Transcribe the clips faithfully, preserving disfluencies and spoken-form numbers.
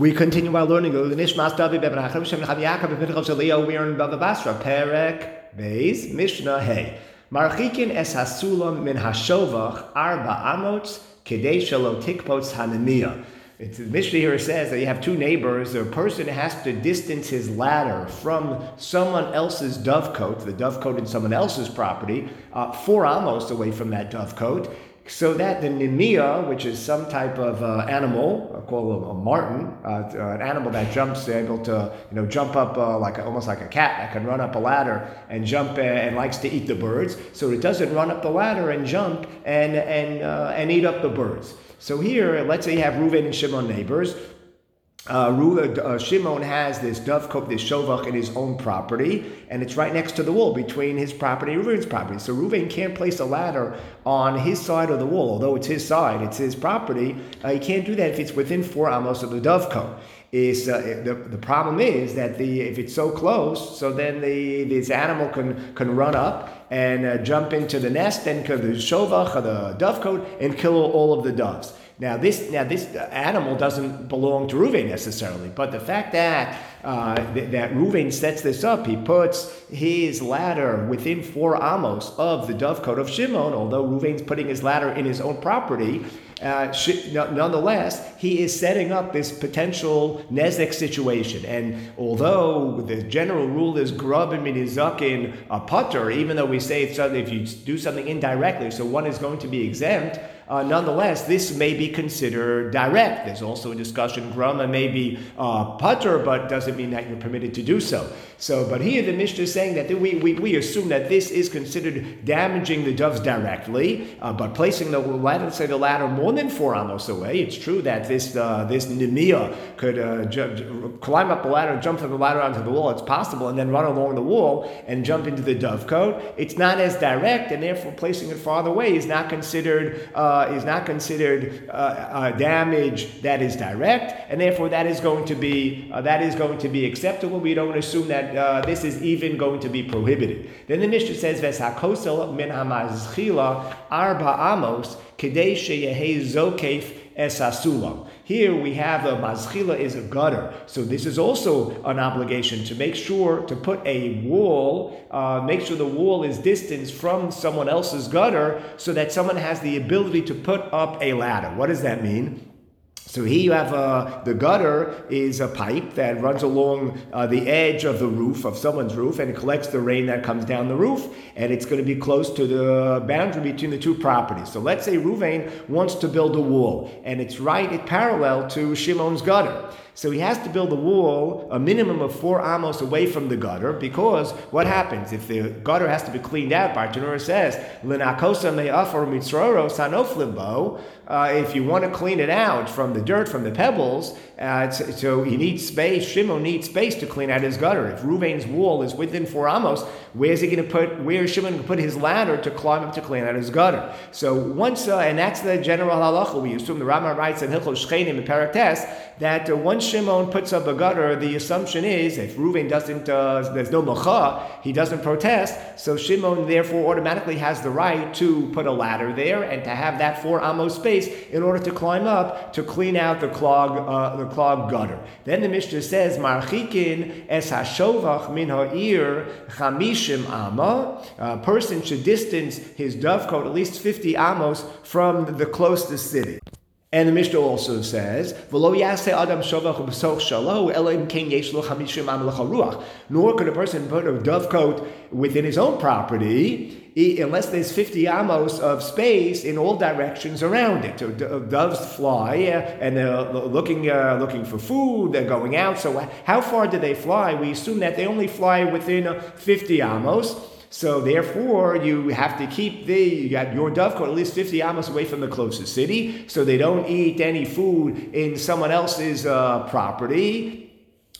We continue our learning. Nishmas David ben Achim Shem Chav Yaakov ben Pinchas Eliyahu Mir and Bava Basra. Perek Beis Mishnah Hey. Marchikin es hasulam min hashovach arba amots kedei shelo tikpots hanemiya. It's, the Mishnah here says that you have two neighbors. A person has to distance his ladder from someone else's dovecote, the dovecote in someone else's property, uh, four amos away from that dovecote, so that the nemiya, which is some type of uh, animal, I call a, a marten, uh, an animal that jumps, able to you know jump up uh, like a, almost like a cat that can run up a ladder and jump uh, and likes to eat the birds. So it doesn't run up the ladder and jump and and uh, and eat up the birds. So here, let's say you have Reuven and Shimon neighbors. Uh, Reuven, uh, Shimon has this dovecote, this shovach in his own property, and it's right next to the wall between his property and Reuven's property. So Reuven can't place a ladder on his side of the wall, although it's his side, it's his property. Uh, he can't do that if it's within four amos of the dovecote. Is uh, the the problem is that the if it's so close, so then the this animal can can run up and uh, jump into the nest and kill the shovach or the dovecote and kill all of the doves. Now this now this animal doesn't belong to Reuven necessarily, but the fact that uh, th- that Reuven sets this up, he puts his ladder within four amos of the dovecote of Shimon, although Reuven's putting his ladder in his own property. Uh, sh- nonetheless, he is setting up this potential nezek situation. And although the general rule is grabim minizakin a putter, even though we say it's something, if you do something indirectly, so one is going to be exempt, uh, nonetheless, this may be considered direct. There's also a discussion, grama may be uh, putter, but doesn't mean that you're permitted to do so. So, but here the Mishnah is saying that we, we, we assume that this is considered damaging the doves directly, uh, but placing the ladder, say the ladder more than four amos away. It's true that this uh, this nemiya could uh, ju- climb up the ladder, jump from the ladder onto the wall. It's possible, and then run along the wall and jump into the dovecote. It's not as direct, and therefore placing it farther away is not considered uh, is not considered uh, uh, damage that is direct, and therefore that is going to be uh, that is going to be acceptable. We don't assume that uh, this is even going to be prohibited. Then the Mishnah says, "Ves hakosel min hamazchila arba amos kedei sheyehei zokef es hasulam." Here we have a mazchila is a gutter, so this is also an obligation to make sure to put a wall, uh, make sure the wall is distanced from someone else's gutter, so that someone has the ability to put up a ladder. What does that mean? So here you have uh, the gutter is a pipe that runs along uh, the edge of the roof, of someone's roof, and it collects the rain that comes down the roof, and it's going to be close to the boundary between the two properties. So let's say Reuven wants to build a wall, and it's right, it's parallel to Shimon's gutter. So he has to build a wall a minimum of four amos away from the gutter, because what happens if the gutter has to be cleaned out? Bartanura says, "L'nakosa me'afar mitzroro sanoflimbo." If you want to clean it out from the dirt, from the pebbles, uh, so he needs space. Shimon needs space to clean out his gutter. If Reuven's wall is within four amos, where's he going to put? Where is Shimon going to put his ladder to climb up to clean out his gutter? So once, uh, and that's the general halacha. We assume the Rambam writes in Hilchos Shchenim in Perek Tes that uh, once Shimon puts up a gutter, the assumption is if Reuven doesn't, uh, there's no macha, he doesn't protest, so Shimon therefore automatically has the right to put a ladder there and to have that four amos space in order to climb up to clean out the clog, uh, the clogged gutter. Then the Mishnah says, "Marchikin es hashovach min ha'ir chamishim ama." A person should distance his dovecote at least fifty amos from the closest city. And the Mishnah also says, "V'lo yaseh adam shovach b'soch shalo ela im ken yesh lo chamishim am lecha ruach." Nor could a person put a dovecote within his own property unless there's fifty amos of space in all directions around it. So doves fly and they're looking uh, looking for food. They're going out. So how far do they fly? We assume that they only fly within fifty amos. So therefore, you have to keep the you got your dovecote at least fifty amos away from the closest city, so they don't eat any food in someone else's uh, property.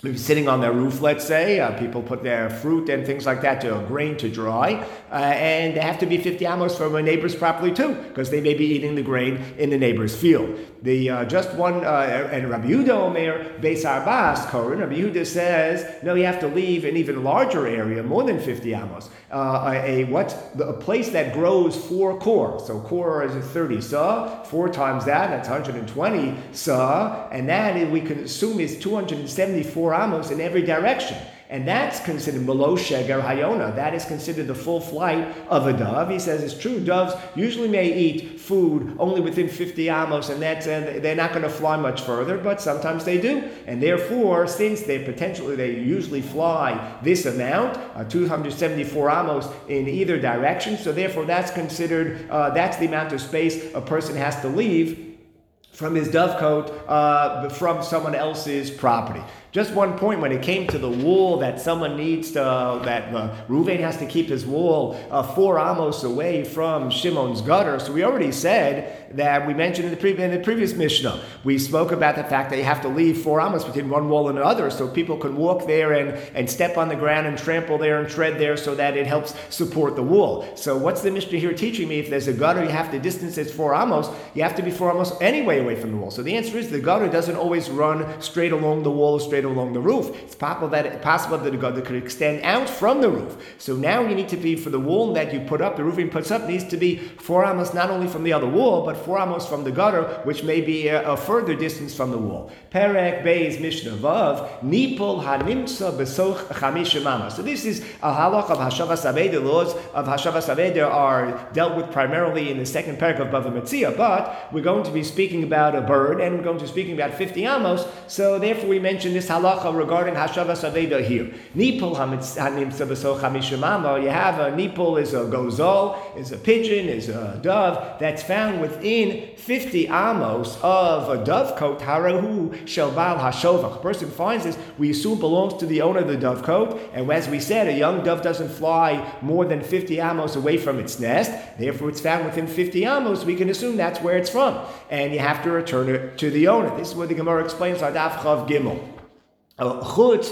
maybe sitting on their roof, let's say. Uh, people put their fruit and things like that to grain to dry. Uh, and they have to be fifty amos from a neighbor's property too, because they may be eating the grain in the neighbor's field. The uh, just one, uh, and Rabbi Yehuda Omer, Beis Arbas, Koren, Rabbi Yehuda says, no, you have to leave an even larger area, more than fifty amos. Uh, a, a what? A place that grows four kor. So kor is thirty sa, four times that, that's one hundred twenty sa, and that we can assume is two hundred seventy-four amos in every direction. And that's considered below Sheger Hayona. That is considered the full flight of a dove. He says it's true, doves usually may eat food only within fifty amos, and that's uh, they're not going to fly much further, but sometimes they do. And therefore, since they potentially, they usually fly this amount, uh, two hundred seventy-four amos in either direction, so therefore that's considered, uh, that's the amount of space a person has to leave from his dovecote uh, from someone else's property. Just one point, when it came to the wool that someone needs to, uh, that uh, Reuven has to keep his wool uh, four amos away from Shimon's gutter. So we already said that, we mentioned in the, pre- in the previous Mishnah, we spoke about the fact that you have to leave four amos between one wall and another, so people can walk there and, and step on the ground and trample there and tread there, so that it helps support the wool. So what's the Mishnah here teaching me? If there's a gutter, you have to distance it four amos, you have to be four amos anyway away from the wall. So the answer is the gutter doesn't always run straight along the wall, straight along the roof. It's possible that possible that the gutter could extend out from the roof. So now you need to be, for the wall that you put up, the roofing puts up, needs to be four amos not only from the other wall, but four amos from the gutter, which may be a, a further distance from the wall. Perek Beis Mishnah Vav Nipol Hanimtza Besoch Chamishim Amos. So this is a halach of Hashavas Aved. The laws of Hashavas Aved are dealt with primarily in the second perek of Bava Metzia, but we're going to be speaking about a bird, and we're going to be speaking about fifty amos. So therefore, we mention this halacha regarding Hashavas Aveda here. Nipol Hanimtza Besoch Chamishim Amos. You have a nipol is a gozal, is a pigeon, is a dove that's found within fifty amos of a dovecote. Harahu shel bal hashovach. A person finds this, we assume belongs to the owner of the dovecote, and as we said, a young dove doesn't fly more than fifty amos away from its nest. Therefore, it's found within fifty amos. We can assume that's where it's from, and you have to return it to the owner. This is what the Gemara explains on Daf Chav Gimel. But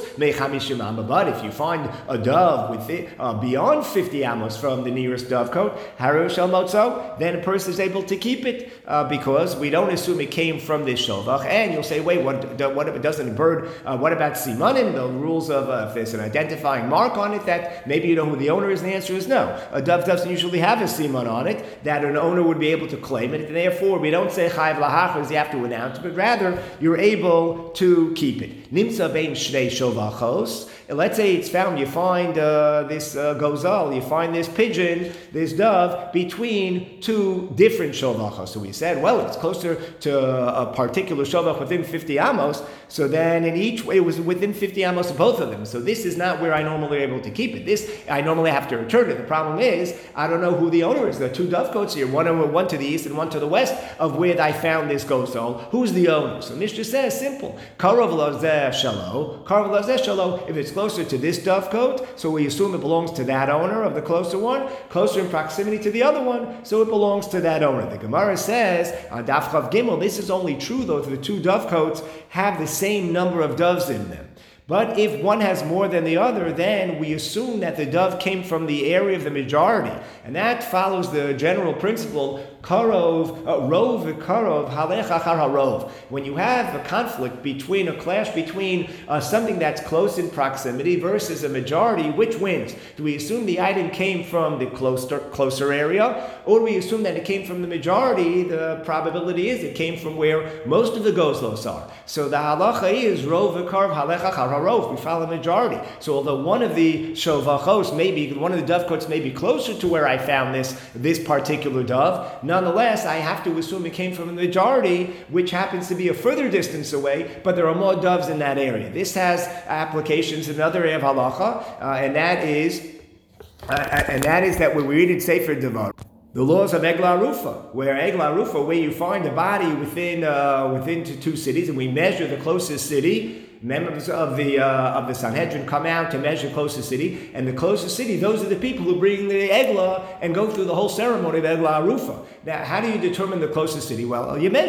if you find a dove with it, uh, beyond fifty amos from the nearest dovecote, haru shel motzo, then a person is able to keep it uh, because we don't assume it came from this shovach. And you'll say, wait, what? What doesn't a bird? Uh, what about simanim? The rules of uh, if there's an identifying mark on it that maybe you know who the owner is. And the answer is no. A dove doesn't usually have a siman on it that an owner would be able to claim it. And therefore, we don't say chayiv lahachos, you have to announce, but rather you're able to keep it. Nimtza bein shnei shovachos. Let's say it's found, you find uh, this uh, gozal, you find this pigeon, this dove, between two different shovachos. So we said, well, it's closer to a particular shovach within fifty amos, so then in each way it was within fifty amos of both of them. So this is not where I normally am able to keep it. This, I normally have to return it. The problem is, I don't know who the owner is. There are two dovecotes here, one, one to the east and one to the west of where I found this gozal. Who's the owner? So Mishnah says, simple. Karov lazeh shalo. Karov lazeh shalo, if it's closer to this dovecote, so we assume it belongs to that owner of the closer one, closer in proximity to the other one, so it belongs to that owner. The Gemara says, on Daf Chav Gimel, this is only true though if the two dovecotes have the same number of doves in them. But if one has more than the other, then we assume that the dove came from the area of the majority. And that follows the general principle, karov, uh, rov karov, halech achar harov. When you have a conflict between, a clash between uh, something that's close in proximity versus a majority, which wins? Do we assume the item came from the closer, closer area? Or do we assume that it came from the majority? The probability is it came from where most of the gozlos are. So the halacha is rov karov, halech achar harov. We follow the majority. So although one of the shovachos, maybe one of the dovecotes may be closer to where I found this, this particular dove, nonetheless, I have to assume it came from the majority, which happens to be a further distance away, but there are more doves in that area. This has applications in another area of halacha, uh, and that is, uh, and that is that when we read it Sefer Devar, the laws of Egla Rufa, where Egla Rufa, where you find a body within uh, within two cities, and we measure the closest city. Members of the uh, of the Sanhedrin come out to measure the closest city, and the closest city, those are the people who bring the Eglah and go through the whole ceremony of Eglah Arufa. Now, how do you determine the closest city? Well, you measure it.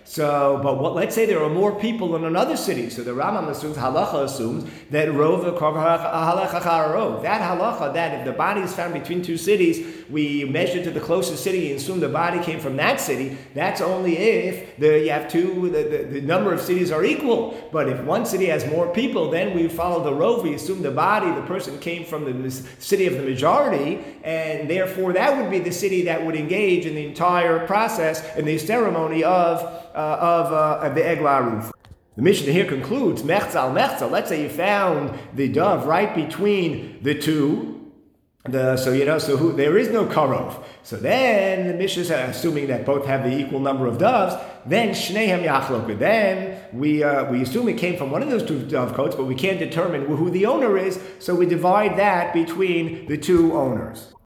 So, but what, let's say there are more people in another city. So the Rambam assumes, halacha assumes that rov halacha rov. That halacha, that if the body is found between two cities, we measure to the closest city and assume the body came from that city. That's only if the, you have two, the, the, the number of cities are equal. But if one city has more people, then we follow the rov. We assume the body, the person came from the, the city of the majority, and therefore that would be the city that would engage in the entire process in the ceremony of Uh, of, uh, of the Eglah Aruf. The Mishnah here concludes, Mechzal, Mechzal. Let's say you found the dove right between the two. The, so, you know, so who, there is no karov. So then the Mishnah is assuming that both have the equal number of doves. Then Shnehem Yachloka. Then we, uh, we assume it came from one of those two dovecotes, but we can't determine who the owner is. So we divide that between the two owners.